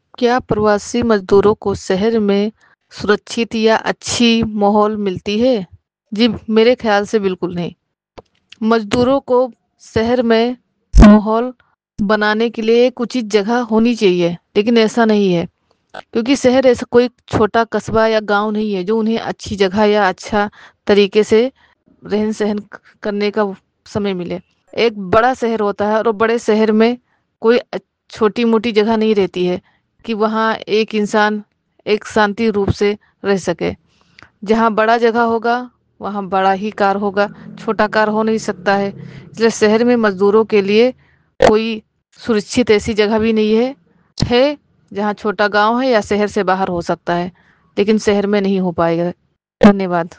क्या प्रवासी मजदूरों को शहर में सुरक्षित या अच्छी माहौल मिलती है? जी, मेरे ख्याल से बिल्कुल नहीं। मजदूरों को शहर में माहौल बनाने के लिए एक उचित जगह होनी चाहिए, लेकिन ऐसा नहीं है। क्योंकि शहर ऐसा कोई छोटा कस्बा या गांव नहीं है जो उन्हें अच्छी जगह या अच्छा तरीके से रहन सहन करने का समय मिले। एक बड़ा शहर होता है और बड़े शहर में कोई छोटी मोटी जगह नहीं रहती है कि वहाँ एक इंसान एक शांति रूप से रह सके। जहाँ बड़ा जगह होगा वहाँ बड़ा ही कार होगा, छोटा कार हो नहीं सकता है। इसलिए शहर में मजदूरों के लिए कोई सुरक्षित ऐसी जगह भी नहीं है जहाँ छोटा गांव है या शहर से बाहर हो सकता है, लेकिन शहर में नहीं हो पाएगा। धन्यवाद।